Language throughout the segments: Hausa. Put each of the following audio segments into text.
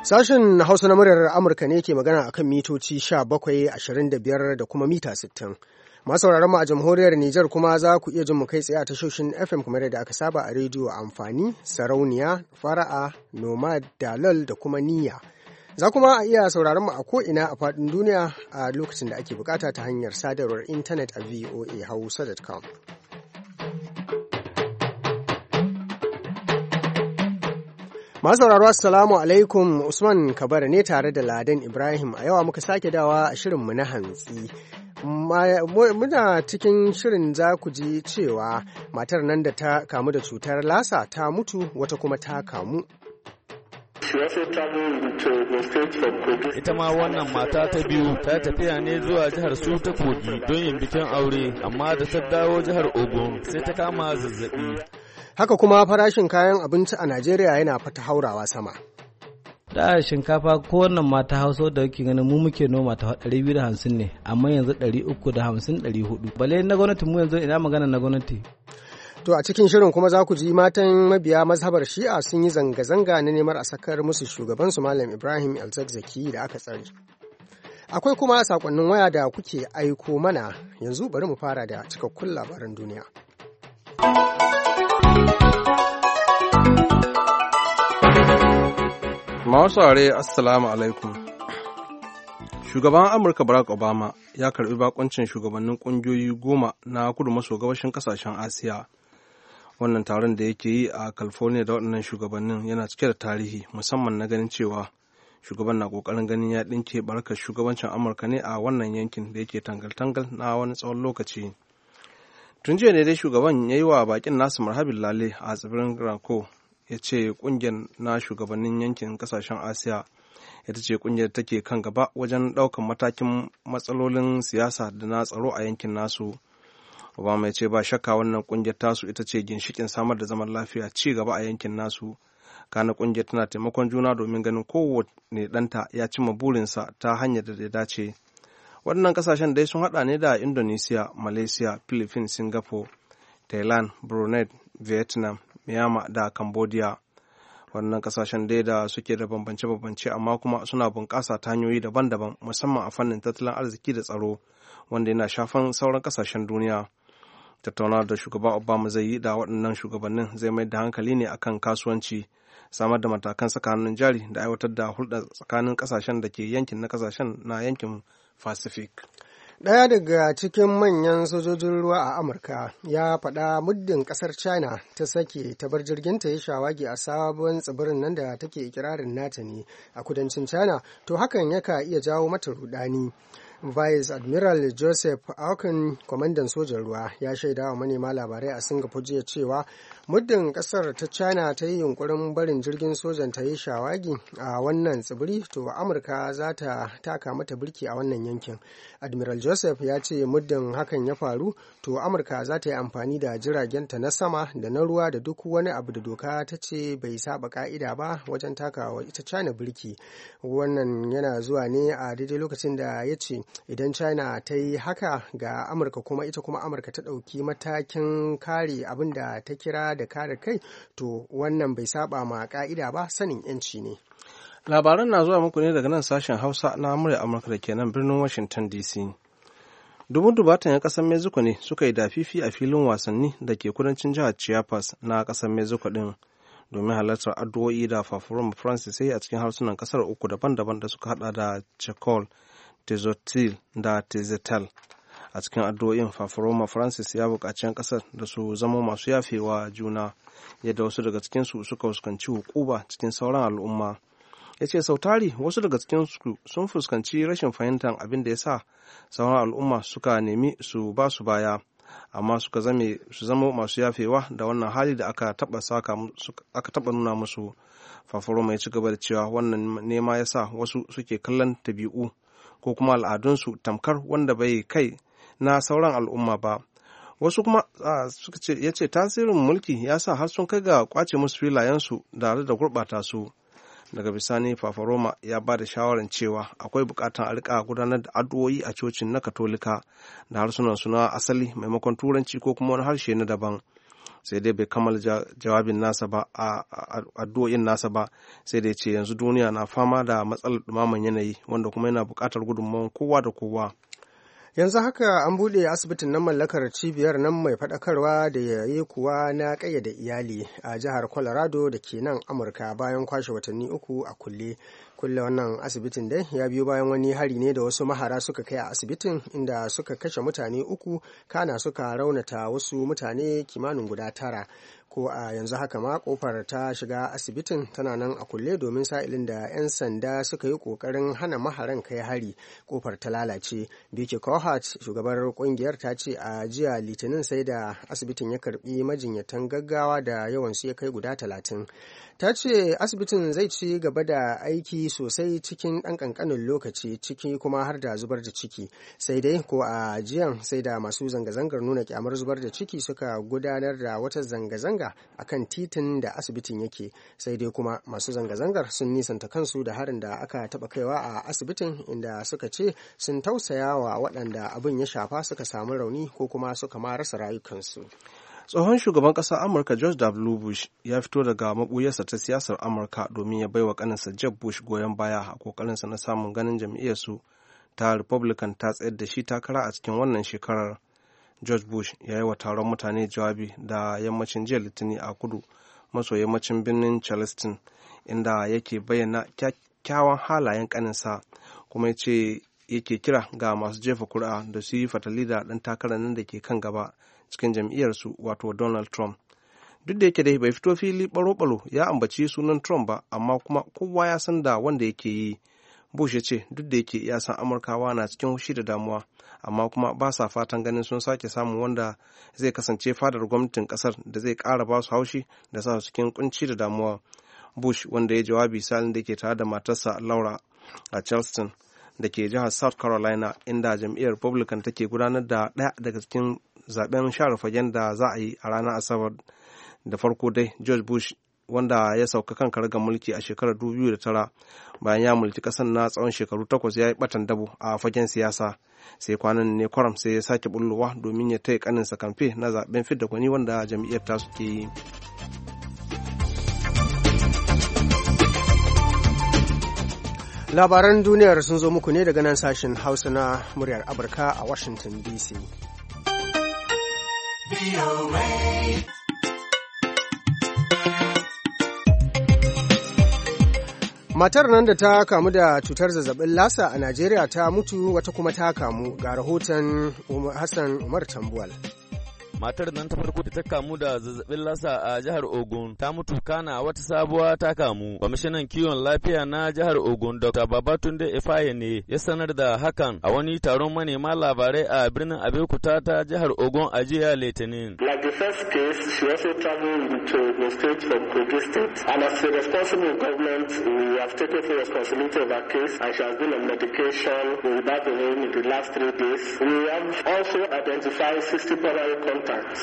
Sashen Hausa na muryar Amurka ne ke magana akan mitoci 17, 25 da kuma mita 60. Masu sauraron mu a jamhuriyar Nijar kuma za ku iya jin mu kai tsaye a tashoshin FM kamar yadda aka saba a rediyo amfani, sarauniya, fara'a, nomad, dalal da kuma niyya. Za kuma a iya sauraron mu a ko'ina a faɗin duniya a lokacin da ake bukata ta hanyar sadarwar intanet a voahausa.com. Masu sauraro assalamu alaikum, Usman Kabara ne tare da Ladan Ibrahim a yawa muka sake dawa a shirinmu na hantsi. Muna cikin shirin za ku ji cewa matar nan da ta kamu da cutar lasa ta mutu, wata kuma ta kamu. Ita ma wannan mata ta biyu ta tafiya ne zuwa jihar su ta Kogi don yin bikin aure, amma da ta dawo jihar Ogun sai ta kama zazzabi. Haka kuma farashin kayan abinci a Najeriya yana fata haurawa sama. Da shinkafa ko wannan mata Hausa da yake ganin mu muke noma ta 250 ne, amma yanzu 350 400. Bale na gwamnati mu yanzu ina magana na gwamnati. To a cikin shirin kuma za ku ji matan mabiya mazhabar Shi'a sun yi zanga-zanga na neman a sakar musu shugabansu Malam Ibrahim El-Zakzaki da aka tsare. Akwai kuma sakonnin waya da kuke aiko mana, yanzu bari mu fara da cikakkun labaran duniya. Masu ware assalamu alaikum. Shugaban Amurka Barack Obama ya karbi bakoncin shugabannin kungiyoyi 10 na kudu maso gabashin kasashen Asiya. Wannan taron da yake yi a California da waɗannan shugabannin yana cike da tarihi, musamman na ganin cewa shugaban na ƙoƙarin ganin ya ɗinke barkar shugabancin Amurka ne a wannan yankin da yake tangal-tangal na wani tsawon lokaci. Tun jiya ne dai shugaban ya yi wa bakin nasu marhabin lale a tsibirin Ranko. Ya ce kungiyar na shugabannin yankin kasashen Asiya ita ce kungiyar take kan gaba wajen daukan matakin matsalolin siyasa da na tsaro a yankin nasu. Obama ya ce ba shakka wannan kungiyar tasu ita ce ginshikin samar da zaman lafiya, ci gaba a yankin nasu. Kana kungiyar tana taimakon juna domin ganin kowane ɗanta ya cimma burinsa ta hanyar da ya dace. Waɗannan kasashen dai sun haɗa ne da Indonesia, Malaysia, Philippines, Singapore, Thailand, Brunei, Vietnam, Myanmar da Cambodia. Wannan kasashen dai da suke da bambance-bambance amma kuma suna bunƙasa ta hanyoyi daban-daban, musamman a fannin tattalin arziki da tsaro, wanda yana shafan sauran kasashen duniya. Tattaunawar da shugaba Obama zai yi da waɗannan shugabannin zai mai da hankali ne akan kasuwanci, samar da matakan saka hannun jari da aiwatar da hulɗa tsakanin kasashen da ke yankin na kasashen na yankin Pacific. Ɗaya daga cikin manyan sojojin ruwa a Amurka ya faɗa muddin ƙasar China ta sake ta bar jirginta ya shawagi a sabon tsibirin nan da take ikirarin nata ne a kudancin China, to hakan yaka iya jawo mata rudani. Vice Admiral Joseph Auken, kwamandan sojan ruwa, ya shaida wa manema labarai a Singapore jiya cewa muddin kasar ta China ta yi yunkurin barin jirgin sojan ta yi shawagi a wannan tsibiri, to Amurka za ta taka mata birki a wannan yankin. Admiral Joseph ya ce muddin hakan ya faru, to Amurka za ta yi amfani da jiragenta na sama da na ruwa da duk wani abu da doka ta ce bai saba ka'ida ba wajen takawa ita China birki. Wannan yana zuwa ne a daidai lokacin da ya ce idan China ta yi haka ga Amurka kuma ita kuma Amurka ta ɗauki matakin kare abin da ta kira da kare kai, to wannan bai saba ma ka'ida ba, sanin yanci ne. Labaran na zuwa muku ne daga nan sashen Hausa na murya Amurka da ke nan birnin Washington DC. Dubatan 'yan ƙasar Mexico ne suka yi dafifi a filin wasanni da ke kudancin jihar Chiapas na ƙasar Mexico ɗin domin halartar addu'o'i da Papa Francis a cikin harsunan ƙasar uku daban-daban da suka hada da Chacol, Tezotil da Tezetal. A cikin addu'o'in Papa Francis ya buƙaci 'yan ƙasar da su zama masu yafewa juna, yadda wasu daga cikinsu suka fuskanci hukuba cikin sauran al'umma. Ya ce sautari wasu daga cikinsu sun fuskanci rashin fahimtar abin da ya sa sauran al'umma suka nemi su ba su baya, amma suka zama masu yafewa da wannan hali da aka taɓa nuna musu. Papa Roma ya ci gaba da cewa wannan nema ya sa wasu suke kallon tabi'u ko kuma al'adunsu tamkar wanda bai kai na sauran al'umma ba. Wasu kuma ya ce tasirin mulki ya sa har sun kai ga kwace musu filayensu da gurɓata su. Daga bisani Papa Roma ya ba da shawarar cewa akwai bukatar a rika gudanar da addu'o'i a cocin na Katolika da harsunan suna asali maimakon Turanci ko kuma wani harshe na daban. sai dai bai kammala jawabin nasa ba a addu'o'in nasa ba, sai dai ce yanzu duniya na fama da matsalar ɗumaman yanayi wanda kuma yana buƙatar gudunmawar kowa da kowa. Yanzu haka an buɗe asibitin nan mallakar cibiyar nan mai faɗakarwa da yayi kuwa na ƙayyade iyali a jihar Colorado da ke nan Amurka bayan kwashe watanni 3 a kulle. Kulle wannan asibitin dai ya biyo bayan wani hari ne da wasu mahara suka kai a asibitin, inda suka kashe mutane 3 kana suka raunata wasu mutane kimanin guda 9. Ko a yanzu haka ma kofar ta shiga asibitin tana nan a kulle domin sa'ilin da 'yan sanda suka yi kokarin hana maharan kai hari, kofar ta lalace. Vicky Cohart, shugabar kungiyar, ta ce a jiya Litinin sai da asibitin ya karbi majinyatan gaggawa da yawansu ya kai guda 30. Ta ce asibitin zai ci gaba da aiki sosai cikin ɗan ƙanƙanin lokaci, ciki kuma har da zubar da ciki. Sai dai ko a jiyan sai da masu zanga-zangar nuna kyamar zubar da ciki suka gudanar da wata zanga-zanga a kan titin da asibitin yake. Sai dai kuma masu zanga-zangar sun nisanta kansu da harin da aka taɓa kaiwa a asibitin, inda suka ce sun tausaya wa waɗanda abin ya shafa suka samu rauni ko kuma suka ma rasa rayukansu. Tsohon shugaban ƙasar Amurka George W. Bush ya fito daga maɓuyarsa ta siyasar Amurka domin ya baiwa ƙaninsa Jeb Bush goyon baya a ƙoƙarinsa na samun ganin jam'iyyarsu ta Republican ta tsayar da shi takara a cikin wannan shekarar. George Bush ya yi wa taron mutane jawabi da yammacin jiya Litinin a kudu maso yammacin birnin Charleston, inda yake bayyana kyakkyawan halayen ƙaninsa, kuma ya ce yake kira ga masu jefa kuri'a da su yi fatali da ɗan takarar nan da ke kan gaba cikin jam'iyyarsu, wato Donald Trump. Duk da yake dai bai fito fili baro-baro ya ambaci sunan Trump ba, amma kuma kowa ya san da wanda yake yi. Bush ya ce duk da yake ya san Amurkawa na cikin hushi da damuwa, amma kuma ba sa fatan ganin sun sake samun wanda zai kasance fadar gwamnatin kasar da zai ƙara ba su haushi da sa su cikin kunci da damuwa. Bush, wanda ya jawabi salin da ke tare da matarsa Laura a Charleston da ke jihar South Carolina, inda jam'iyyar Republican take gudanar da ɗaya daga cikin zaben share fagen da za a yi a ranar Asabar. Da farko dai George Bush, wanda ya sauka kan karagar mulki a shekarar 2009 bayan ya mulki kasar na tsawon shekaru 8, ya yi batan dabo a fagen siyasa. Sai kwanan ne kwaram sai ya sake bullowa domin ya taya kaninsa kamfe na zaben fidda gwani wanda jam'iyyar ta suke yi. Labaran duniyar sun zo muku ne daga nan sashen Hausa na muryar Amurka a Washington DC. Matar nan da ta kamu da cutar zazzabin lasa a Najeriya ta mutu, wata kuma ta kamu. Ga rahoton Hassan Umar Tambuwal. Matar nan ta farko da ta kamu da zazzabin lasa a jihar Ogun ta mutu, kana wata sabuwa ta kamu. Kwamishinan kiwon lafiya na jihar Ogun Dr. Babatunde Ifaye ne ya sanar da hakan a wani taron manema labarai a birnin Abeokuta ta jihar Ogun a jiya Litinin. Like the first case, she also traveled into the state from Kogi State, and as a responsible government, we have taken full responsibility of her case, and she has been on medication without the rain in the last 3 days. We have also identified 60 primary contacts.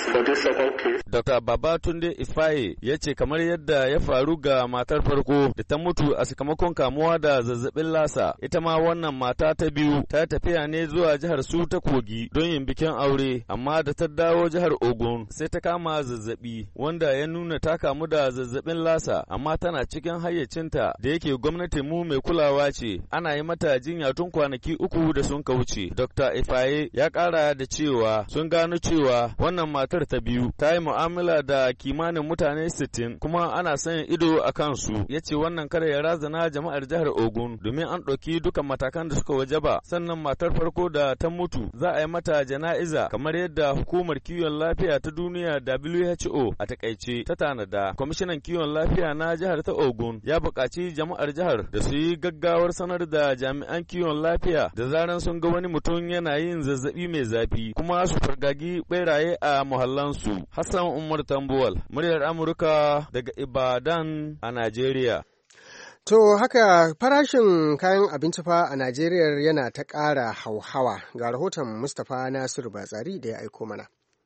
Dr. Babatunde Ifaye ya ce kamar yadda ya faru ga matar farko da ta mutu a sakamakon kamuwa da zazzabin lasa, ita ma wannan mata ta biyu ta tafiya ne zuwa jihar su ta Kogi don yin bikin aure, amma da ta dawo jihar Ogun sai ta kama zazzabi wanda ya nuna ta kamu da zazzabin lasa, amma tana cikin hayyacinta da yake gwamnati mu mai kulawa ce, ana yi mata jinya tun kwanaki 3 da sun wuce. Dr. Ifaye ya kara da cewa sun gano cewa wannan matar ta biyu ta yi mu'amala da kimanin mutane 60 kuma ana sanya ido a kansu. Ya ce wannan kare ya razana jama'ar jihar Ogun domin an ɗauki dukan matakan da suka wajaba. Sannan matar farko da ta mutu za a yi mata jana'iza kamar yadda hukumar kiwon lafiya ta duniya WHO a takaice ta tanada. Kwamishinan kiwon lafiya na jihar ta Ogun ya buƙaci jama'ar jihar da su yi gaggawar sanar da jami'an kiwon lafiya da zaran sun ga wani mutum yana yin zazzabi mai zafi, kuma su fargagi beraye a muhallansu. Hassan Umar Tambuwal, muryar Amurka daga Ibadan a Najeriya. To haka farashin kayan abinci fa a Najeriya yana ta ƙara hauhawa. Ga rahoton Mustapha Nasiru Batsari da ya aiko mana.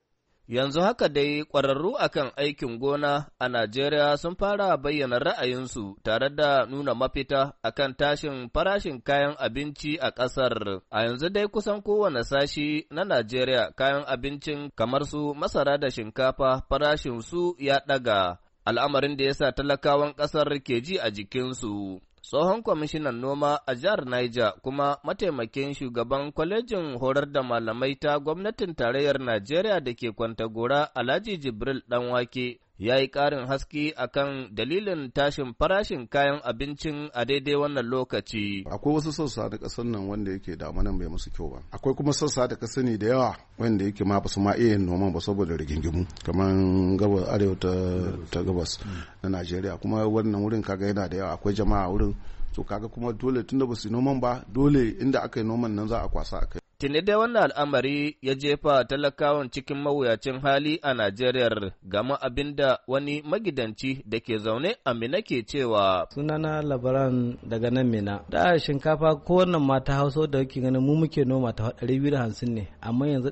Yanzu haka dai ƙwararru akan aikin gona a Najeriya sun fara bayyana ra'ayinsu tare da nuna mafita akan tashin farashin kayan abinci a ƙasar. A yanzu dai kusan kowane sashi na Najeriya kayan abincin kamar su masara da shinkafa farashin su ya ɗaga, al'amarin da ya sa talakawan ƙasar ke ji a jikinsu. Tsohon kwamishinan noma a jihar Niger kuma mataimakin shugaban kwalejin horar da malamai ta gwamnatin tarayyar Najeriya da ke Kwantagora Alhaji Jibril Ɗanwake ya yi ƙarin haske akan dalilin tashin farashin kayan abincin a daidai wannan lokaci. Akwai wasu sassa da ƙasar nan wanda yake damanan bai musu kyau ba. Akwai kuma sassa da ƙasar ne da yawa wanda yake ma basu ma iya yin noman ba saboda rigingimu kamar gabas arewa ta gabas na Najeriya, kuma wannan wurin kaga yana da yawa, akwai jama'a wurin, to kaga kuma dole tunda basu yi noman ba dole inda aka yi noman nan za a kwasa a kai. Tuni dai wannan al'amari ya jefa talakawan cikin mawuyacin hali a Najeriya, gama abin da wani magidanci da ke zaune a Mina ke cewa. Sunana Labaran daga nan Mina. Da shinkafa ko wannan mata Hausa da kake ganin mu muke noma ta 250 ne, amma yanzu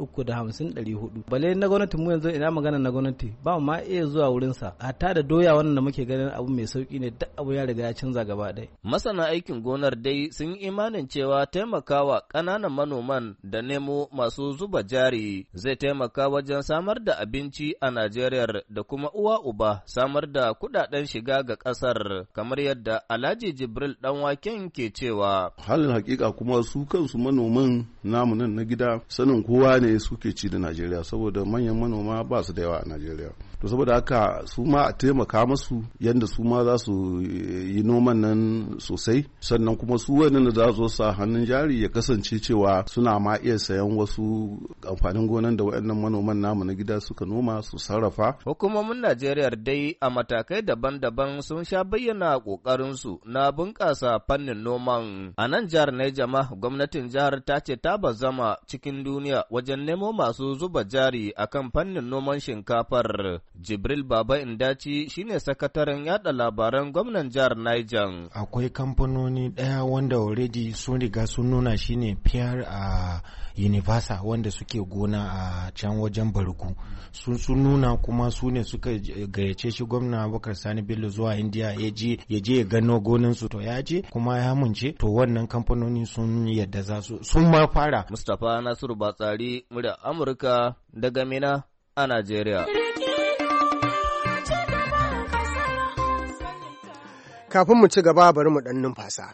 350 400. Bale na gwamnati mu yanzu ina magana na gwamnati ba ma iya zuwa wurin sa. Hatta da doya wannan da muke ganin abu mai sauki ne, duk abu ya riga ya canza gaba ɗaya. Masana aikin gonar dai sun yi imanin cewa taimakawa ƙananan manoma da nemo masu zuba jari zai taimaka wajen samar da abinci a Najeriya da kuma uwa uba samar da kudaden shiga ga kasar, kamar yadda Alhaji Jibril Ɗanwaken ke cewa. Halin hakika kuma su kansu manoman namu nan na gida sanin kowa ne suke ci da Najeriya, saboda manyan manoma ba su da yawa a Najeriya. To saboda haka su ma a taimaka masu yadda su ma za su yi noman nan sosai, sannan kuma su wannan da za su sa hannun jari ya kasance cewa suna ma iya sayan wasu amfanin gonan da waɗannan manoman namu na gida suka noma su sarrafa. Hukumomin Najeriya dai a matakai daban-daban sun sha bayyana ƙoƙarinsu na bunƙasa fannin noman. A nan jihar Niger ma gwamnatin jihar ta ce ta bazama cikin duniya wajen nemo masu zuba jari akan fannin noman shinkafar. Jibril Baba Indaci shine sakataren yada labaran gwamnan jihar Niger. Akwai kamfanoni ɗaya wanda already sun riga sun nuna shine PR a Universal wanda suke gona a can wajen Bargu. Sun nuna kuma su ne suka gayyace shi gwamna Abubakar Sani Bello zuwa India ya je ya gano gonansu, to ya je kuma ya munce, to wannan kamfanoni sun yadda za su sun ma fara. Mustapha Nasiru Batsari, murya Amurka daga Mina a Najeriya. Kafin mu ci gaba bari mu ɗan numfasa.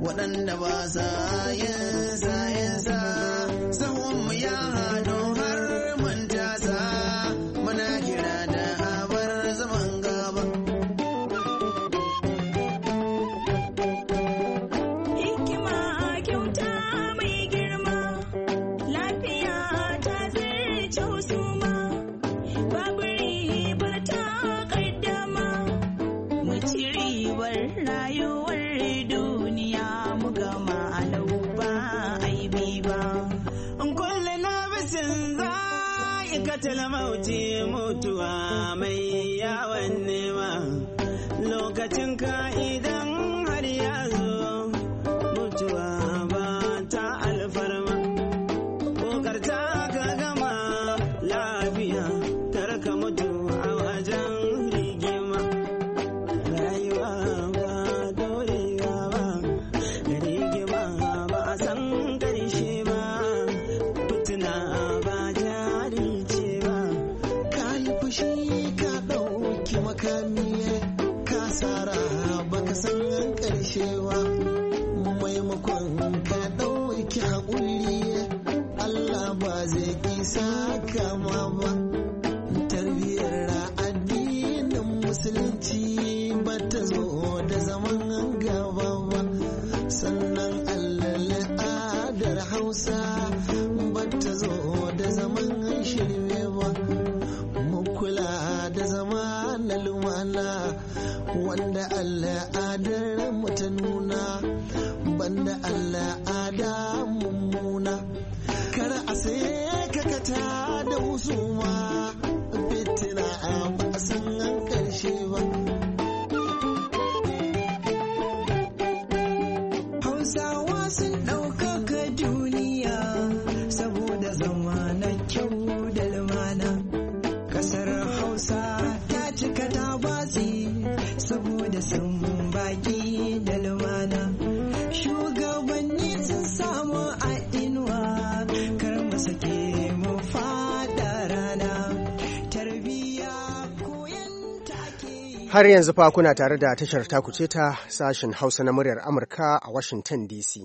waɗanda ba sa yin sa sahun mu ya haɗu har mun tasa muna kira da abar zaman gaba. Hikima kyauta mai girma, lafiya ta zarce husuma, babu ribar ta kaddama, mu ci ribar rayuwar duniya mu gama alau ba aibi ba. Kulle na bisin za'ikatul mauti, mutuwa mai yawan nema, lokacin ka idan har ya zo mutuwa ba ta alfarma, kokarta ka gama lafiya kar ka mutu a wajen rigima. Rayuwa ba dorewa ba, rigima ba a san karshe ba, fitina ba jarice ba. Ka yi fushi ka ɗauki makami, ka sara baka san karshe ba, maimakon ka ɗauki haƙuri Allah ba zai kisa kama ba. Tarbiyyar addinin musulunci ba ta zo da zaman gaba ba, sannan al'adar Hausa ba ta zo da zaman shirme ba. Mu kula da zama na lumana wanda al'adar mu ta nuna, banda al'ada mummuna. Kar a sai kakata da husuma, fitina ba a san karshe ba. Hausawa sun ɗaukaka duniya saboda zama na kyau da lumana. Ƙasar Hausa ta cika ta batsi saboda sun baki da lumana. Shugabanni sun samu a inuwa, kar mu sake mu fada rana. Tarbiyya koyan take. Har yanzu fa kuna tare da tashar takuce ta sashen Hausa na muryar Amurka a Washington DC.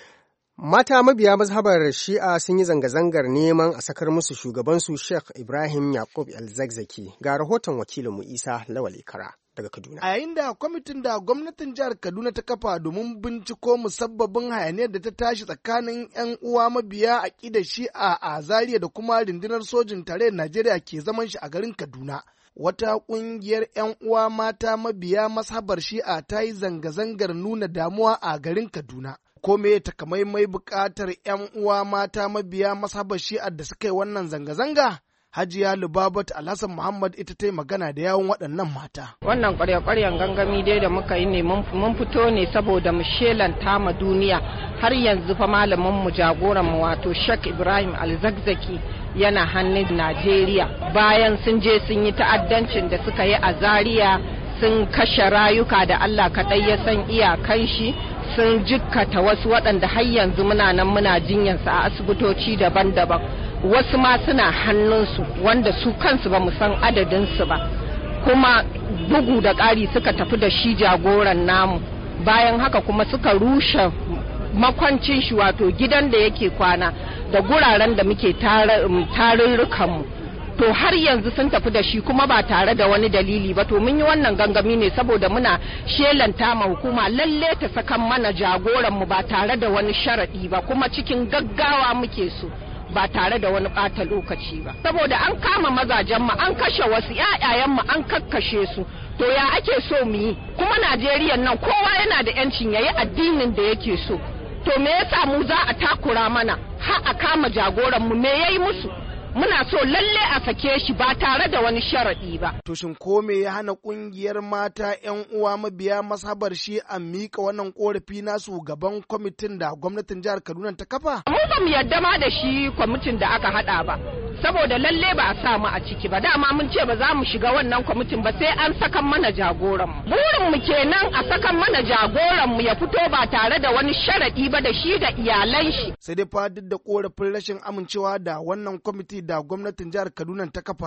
Mata mabiya mazhabar Shi'a sun yi zanga-zangar neman a sakar musu shugabansu Sheikh Ibrahim Yaqub El-Zakzaki. Ga rahoton wakilinmu Isa Lawal Ikara daga Kaduna. A yayin da kwamitin da gwamnatin jihar Kaduna ta kafa domin binciko musabbabin hayaniyar da ta tashi tsakanin 'yan uwa mabiya aƙidar Shi'a a Zaria da kuma rundunar sojin tarayyar Najeriya ke zaman shi a garin Kaduna. Wata ƙungiyar 'yan uwa mata mabiya mazhabar Shi'a ta yi zanga-zangar nuna damuwa a garin Kaduna. Ko me takamaimai buƙatar 'yan uwa mata mabiya mazhabar Shi'a da suka yi wannan zanga-zanga? Hajiya Lubabat Alhassan Muhammad ita ta yi magana da yawun waɗannan mata. Wannan ƙwarya-ƙwaryan gangami dai da muka yi ne mun fito ne saboda mu shelanta ma duniya har yanzu fa malamin mu jagoran mu wato Sheikh Ibrahim El-Zakzaki yana hannun Najeriya bayan sun je sun yi ta'addancin da suka yi a Zaria, sun kashe rayuka da Allah kaɗai ya san iyakan shi, sun jikkata wasu waɗanda har yanzu muna nan muna jinyansu a asibitoci daban-daban. Wasu ma suna hannunsu wanda su kansu ba mu san adadinsu ba, kuma bugu da ƙari suka tafi da shi jagoran namu. Bayan haka kuma suka rushe makwancin shi wato gidan da yake kwana da guraren da muke tarurrukanmu. To har yanzu sun tafi da shi kuma ba tare da wani dalili ba. To mun yi wannan gangami ne saboda muna shelanta ma hukuma lalle ta sakan mana jagoranmu ba tare da wani sharaɗi ba, kuma cikin gaggawa muke so. Ba tare da wani ɓata lokaci ba, saboda an kama mazajenmu, an kashe wasu ƴaƴayenmu, an kakkashe su. To ya ake so mu yi? Kuma Najeriya nan kowa yana da ƴancin yayi addinin da yake so. To me yasa mu za a takura mana har a kama jagoranmu? Me yayi musu? Muna so lalle a sake shi ba tare da wani sharaɗi ba. To shin ko me ya hana ƙungiyar mata 'yan uwa mabiya mazhabar shi a miƙa wannan ƙorafi nasu gaban kwamitin da gwamnatin jihar Kaduna ta kafa? Mu ba mu yadda ma da shi kwamitin da aka haɗa ba, saboda lalle ba a sa mu a ciki ba. Dama mun ce ba za mu shiga wannan kwamitin ba sai an sakan mana jagoran mu. Burin mu kenan a sakan mana jagoran mu ya fito ba tare da wani sharaɗi ba da shi da iyalan shi. Sai dai fa duk da ƙorafin rashin amincewa da wannan kwamiti da gwamnatin jihar Kaduna ta kafa,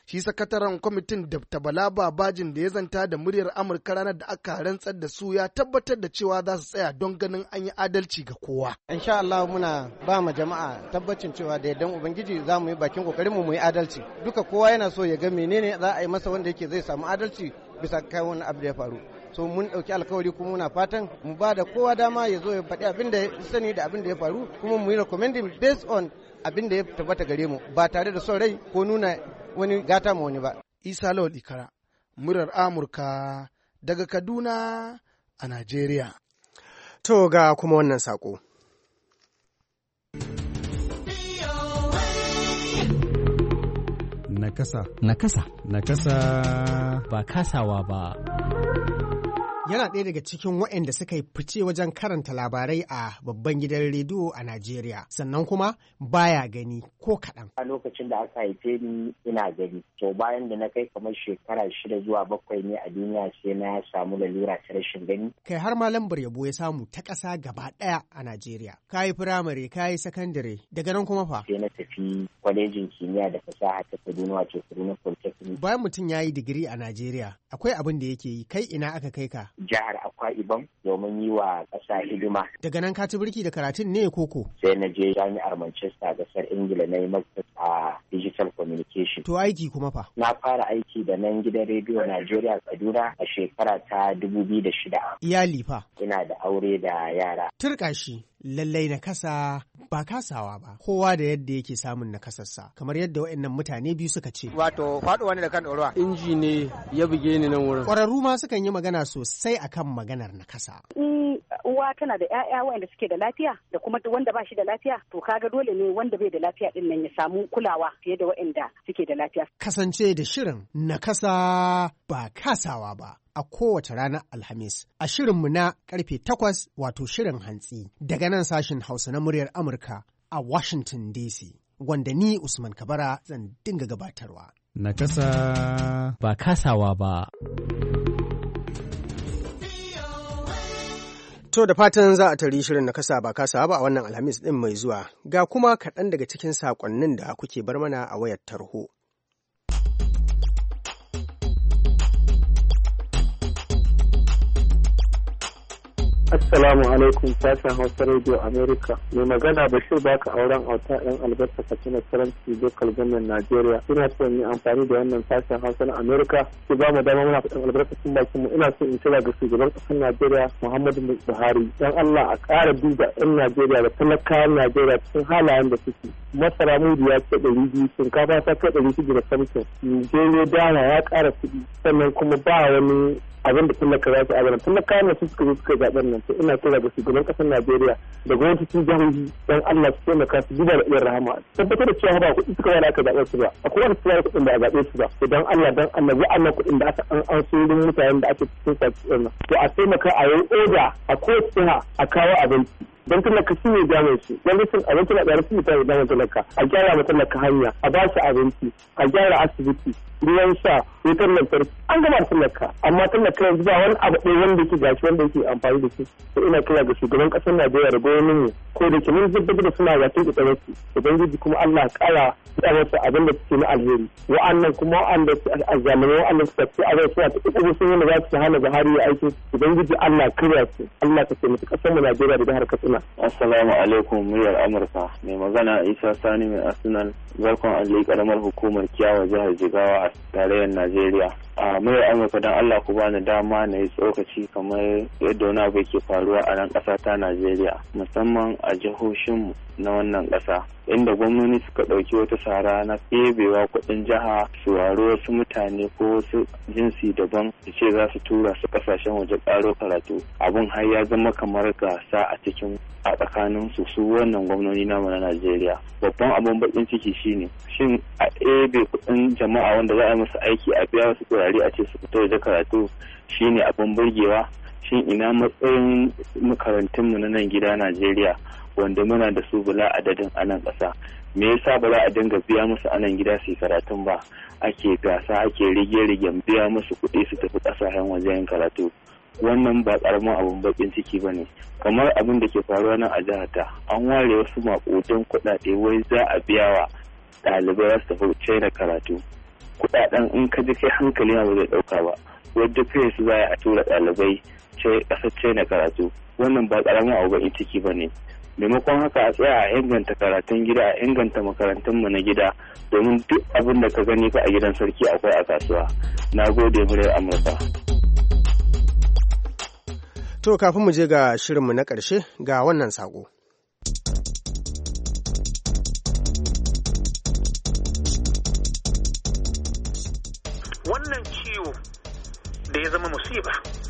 Shi sakataren kwamitin Dr. Bala Babajin da ya zanta da muryar Amurka ranar da aka rantsar da su ya tabbatar da cewa za su tsaya don ganin an yi adalci ga kowa. Insha Allah muna ba ma jama'a tabbacin cewa da yardan Ubangiji za mu yi bakin kokarin mu yi adalci. Duka kowa yana so ya ga menene za a yi masa wanda yake zai samu adalci bisa kai wani abu da ya faru. So mun ɗauki alkawari kuma muna fatan mu ba da kowa dama ya zo ya faɗi abin da ya sani da abin da ya faru kuma mu yi recommending based on abin da ya tabbata gare mu ba tare da son rai ko nuna wani gata ma wani ba. Isa Lawal Ikara, murar Amurka daga Kaduna a Najeriya. To ga kuma wannan saƙo. Nakasa. Ba kasawa ba. Yana ɗaya daga cikin waɗanda suka yi fice wajen karanta labarai a babban gidan rediyo a Najeriya, sannan kuma baya gani ko kaɗan. A lokacin da aka haife ni ina gani, to bayan da na kai kamar shekara 6 zuwa 7 ne a duniya sai na samu lalura ta rashin gani. Kai har ma lambar yabo ya samu ta ƙasa gaba ɗaya a Najeriya. Ka yi firamare, ka yi sakandare, daga nan kuma fa? Sai na tafi kwalejin kimiyya da fasaha ta Kaduna wato Kaduna Polytechnic. Bayan mutum ya yi digiri a Najeriya, akwai abin da yake yi, kai ina aka kai ka? Jihar Akwa Ibom domin yi wa ƙasa hidima. Daga nan ka ci birki da karatun ne koko? Sai na je jami'ar Manchester a ƙasar Ingila na yi masters a digital communication. To aiki kuma fa? Na fara aiki da nan gidan rediyo Najeriya Kaduna a shekara ta 2006. Iyali fa? Ina da aure da yara. Turƙa shi. Lallai na kasa ba kasawa ba, kowa da yadda yake samun na kasarsa, kamar yadda waɗannan mutane biyu suka ce. Wato faɗuwa ne da kan ɗorawa. Inji ne ya buge ni nan wurin. Ƙwararru ma sukan yi magana sosai akan maganar na kasa. Uwa tana da 'ya'ya waɗanda suke da lafiya da kuma wanda ba shi da lafiya, to kaga dole ne wanda bai da lafiya din nan ya samu kulawa fiye da waɗanda suke da lafiya. Kasance da shirin na kasa ba kasawa ba. A kowace ranar Alhamis, a shirinmu na karfe 8 wato shirin hantsi daga nan sashen Hausa na muryar Amurka a Washington DC, wanda ni Usman Kabara zan dinga gabatarwa. Na kasa ba kasawa ba. To da fatan za a tari shirin na kasa ba kasawa ba a wannan Alhamis ɗin mai zuwa, ga kuma kaɗan daga cikin saƙonnin da kuke bar mana a wayar tarho. Assalamu alaikum sashen Hausa Radio America. Mai magana Bashir baka auren auta yan albarka Katsina Saranci Local Government Nigeria. Ina so in yi amfani da wannan sashen Hausa na America. Ki ba mu dama muna faɗin albarkacin bakin mu. Ina so in kira ga shugaban ƙasar Najeriya Muhammadu Buhari. Dan Allah a ƙara duba 'yan Najeriya da talakawan Najeriya cikin halayen da suke. Masara mudu ya ce 200, shinkafa ta kai 670. Nigeria dana ya ƙara kuɗi. Sannan kuma ba wani abin da talaka za su abin talaka ne su suka zo suka zaɓen nan, to ina kira ga shugaban ƙasar Najeriya da gwamnatocin jihohi don Allah su taimaka su duba da ɗin rahama tabbatar da cewa ba kuɗi suka wani aka zaɓe su ba akwai wani suka kuɗin da a zaɓe su ba, to don Allah wa'annan kuɗin da aka an surin mutanen da ake cikin sakin nan, to a taimaka a yi oda a kowace jiha a kawo abinci don talaka shi ne jami'in su don rikin abinci na ɗari su mutane da talaka a gyara ma talaka hanya a ba shi abinci a gyara asibiti ruwan sha wutar lantarki an gama talaka amma talaka yanzu ba wani abu ɗaya wanda yake gashi wanda yake amfani da shi, to ina kira ga shugaban ƙasar Najeriya da gwamnatin mu ko da ke mun da suna ga tuka tsare su ubangiji kuma Allah ƙara ya masa abin da suke na alheri wa'annan kuma wa'anda a zamanin wa'anda suka ce a zai suna ta ƙoƙarin sun yi za su hana Buhari ya aiki ubangiji Allah kariya su Allah ka taimaki ƙasar mu Najeriya da jihar Katsina. Assalamu alaikum muryar Amurka mai magana Isa Sani mai Arsenal barkon alli karamar hukumar Kiyawa jihar Jigawa a tarayyar Najeriya. A muryar Amurka don Allah ku bani dama na yi tsokaci kamar yadda wani abu ke faruwa a nan ƙasa ta Najeriya musamman a jihohinmu na wannan ƙasa inda gwamnoni suka ɗauki wata sara na ɗebewa kuɗin jiha su waro wasu mutane ko wasu jinsi daban su ce za su tura su ƙasashen waje ƙaro karatu abun har ya zama kamar gasa a tsakanin su wannan gwamnoni namu na Najeriya. Babban abun bakin ciki shine shin a ɗebe kuɗin jama'a wanda za a yi musu aiki a biya wasu kurare a ce su fito waje karatu shine abun burgewa? Shin ina matsayin makarantunmu na nan gida Najeriya wanda muna da su bula adadin a nan ƙasa? Me yasa ba za a dinga biya musu a nan gida su yi karatun ba? Ake gasa ake rige-rigen biya musu kuɗi su tafi ƙasashen wajen karatu. Wannan ba ƙaramin abun bakin ciki ba ne. Kamar abin da ke faruwa nan a jihar ta, an ware wasu maƙudan kuɗaɗe wai za a biya wa ɗalibai su tafi China karatu. kuɗaɗen in ka ji kai hankali na ba zai ɗauka ba, wadda kai su za a tura ɗalibai ƙasar China karatu, wannan ba ƙaramin abu ba ciki ba ne. Maimakon haka a tsaya a inganta karatun gida, a inganta makarantunmu na gida, domin duk abin da ka gani fa a gidan sarki akwai a kasuwa. Na gode muryar Amurka. To kafin mu je ga shirinmu na ƙarshe ga wannan saƙo. Wannan ciwo da ya zama musiba,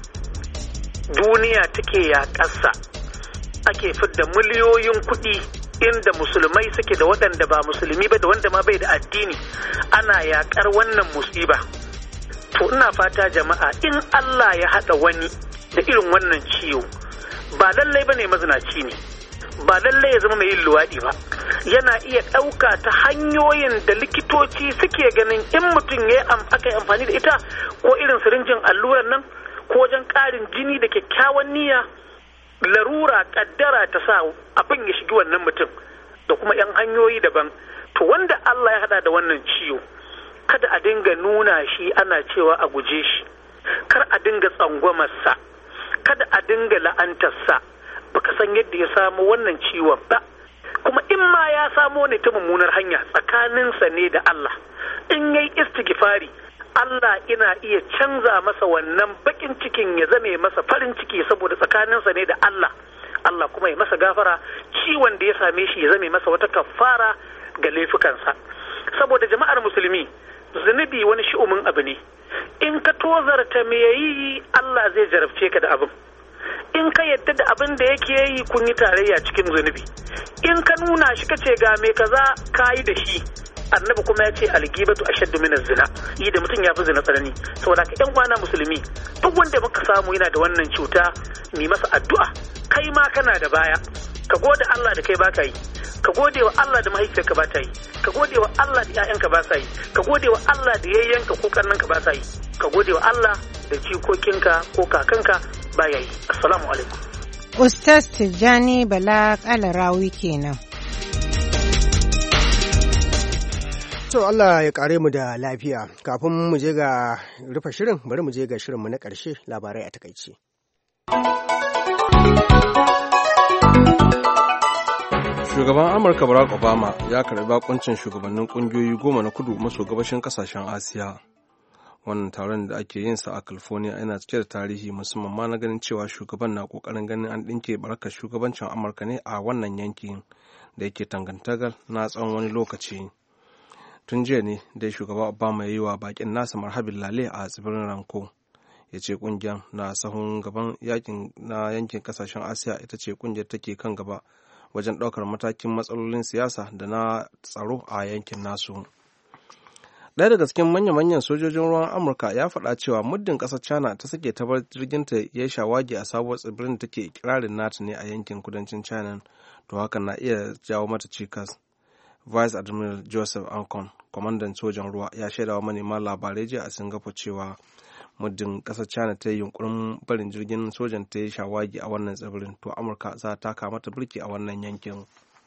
duniya take yaƙarsa, ake fidda miliyoyin kuɗi inda musulmai suke da waɗanda ba musulmi ba da wanda ma bai da addini, ana yaƙar wannan musiba. To ina fata jama'a, in Allah ya haɗa wani da irin wannan ciwo, ba lallai ba ne mazinaci ne, ba lallai ya zama mai yin luwaɗi ba, yana iya ɗauka ta hanyoyin da likitoci suke ganin in mutum aka yi amfani da ita, ko irin sirinjin alluran nan, ko wajen ƙarin jini da kyakkyawan niyya, larura kaddara ta sa abin ya shigi wannan mutum, da kuma 'yan hanyoyi daban. To wanda Allah ya hada da wannan ciwo, kada a dinga nuna shi ana cewa a guje shi, kar a dinga tsangwamarsa, kada a dinga la'antarsa, baka san yadda ya samu wannan ciwon ba, kuma in ma ya samo ne ta mummunar hanya tsakaninsa ne da Allah, in yayi istighfari Allah ina iya canza masa wannan bakin cikin ya zame masa farin ciki, saboda tsakaninsa ne da Allah, Allah kuma ya masa gafara, ciwon da ya same shi ya zame masa wata kafara ga laifukansa. Saboda jama'ar musulmi, zunubi wani shi'umin abu ne, in ka tozarta me yayi Allah zai jarabce ka da abin, in ka yadda da abin da yake yi kun yi tarayya cikin zunubi, in ka nuna shi kace ga me kaza kayi da shi, annabi kuma ya ce algibatu ashaddu min az-zina, yi da mutum ya fi zina tsanani. Saboda ka ƴan kwana musulmi, duk wanda muka samu yana da wannan cuta, mi masa addu'a, kai ma kana da baya, ka gode Allah da kai baka yi, ka gode wa Allah da mahaifiyarka ba ta yi, ka gode wa Allah da ƴaƴanka ba sa yi, ka gode wa Allah da yayyanka ko kannanka ba sa yi, ka gode wa Allah da jikokinka ko kakanka ba ya yi. Assalamu alaikum. Ustaz Tijjani Bala Kalarawi kenan. To Allah ya kare mu da lafiya. Kafin mu je ga rufe shirin, bari mu je ga shirinmu na ƙarshe, labarai a takaice. Shugaban Amurka Barack Obama ya karɓi bakuncin shugabannin ƙungiyoyi 10 na kudu maso gabashin ƙasashen Asiya. Wannan taron da ake yin sa a California yana cike da tarihi, musamman ma na ganin cewa shugaban na ƙoƙarin ganin an ɗinke barakar shugabancin Amurka ne a wannan yankin da yake tangantagar na tsawon wani lokaci. Tun jiya ne dai shugaba Obama ya yi wa bakin nasa marhabin lale a tsibirin Ranko. Ya ce kungiyar na sahun gaban na yankin kasashen Asiya ita ce kungiyar take kan gaba wajen ɗaukar matakin matsalolin siyasa da na tsaro a yankin nasu. Ɗaya daga cikin manya-manyan sojojin ruwan Amurka ya faɗa cewa muddin ƙasar China ta sake ta bar jirginta ya shawagi a sabuwar tsibirin da take ikirarin nata ne a yankin kudancin China, to hakan na iya jawo mata cikas. Vice Admiral Joseph Ankon, kwamandan sojan ruwa, ya shaidawa manema labarai jiya a Singapore cewa muddin ƙasar China ta yi yunkurin barin jirgin sojan ta yi shawagi a wannan tsibirin, to Amurka za ta taka mata birki a wannan yankin.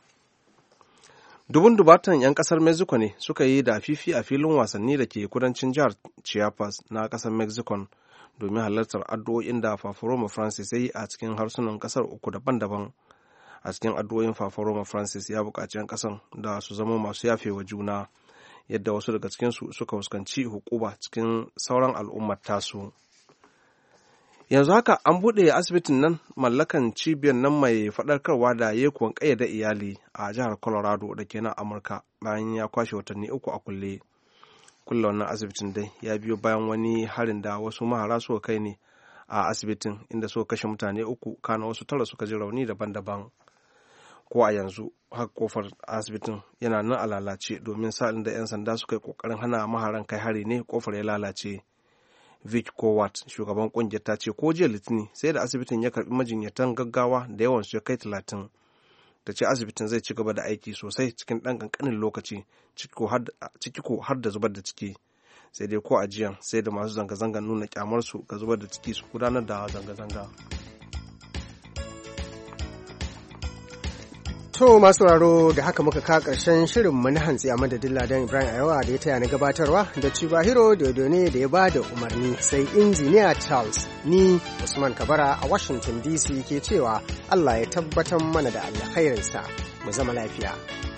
Dubun dubatan 'yan kasar Mexico ne suka yi da fifi a filin wasanni da ke kudancin jihar Chiapas na kasar Mexico domin halartar addu'o'in da Fafaroma Francis ya yi a cikin harsunan kasar uku daban-daban. A cikin addu'o'in Fafaroma Francis ya buƙaci 'yan kasar da su zama masu yafewa juna, yadda wasu daga cikinsu suka fuskanci hukuma cikin sauran al'ummar tasu. Yanzu haka an buɗe asibitin nan mallakan cibiyar nan mai faɗarkarwa da yekuwan ƙayyade iyali a jihar Colorado da ke nan Amurka bayan ya kwashe watanni 3 a kulle. Kulle wannan asibitin dai ya biyo bayan wani harin da wasu mahara suka kai ne a asibitin, inda suka kashe mutane 3 kana wasu 9 suka ji rauni daban-daban. Ko a yanzu haka kofar asibitin yana nan a lalace, domin sa'in da 'yan sanda suka yi ƙoƙarin hana maharan kai hari ne kofar ya lalace. Vic Kowat, shugaban kungiyar, ta ce ko jiya Litinin sai da asibitin ya karbi majinyatan gaggawa da yawan su ya kai 30. Ta ce asibitin zai ci gaba da aiki sosai cikin ɗan ƙanƙanin lokaci, ciki ko har da zubar da ciki. Sai dai ko ajiyan sai da masu zanga-zangar nuna kyamarsu ga zubar da ciki su gudanar da zanga-zanga. To masu sauraro da haka muka ka ƙarshen shirinmu na hantsi a madadin Ladan Ibrahim Ayawa da ya taya na gabatarwa da Chibahiro Dodone da ya ba da umarni sai injiniya Charles ni Usman Kabara a Washington DC ke cewa Allah ya tabbatar mana da alkhairinsa mu zama lafiya.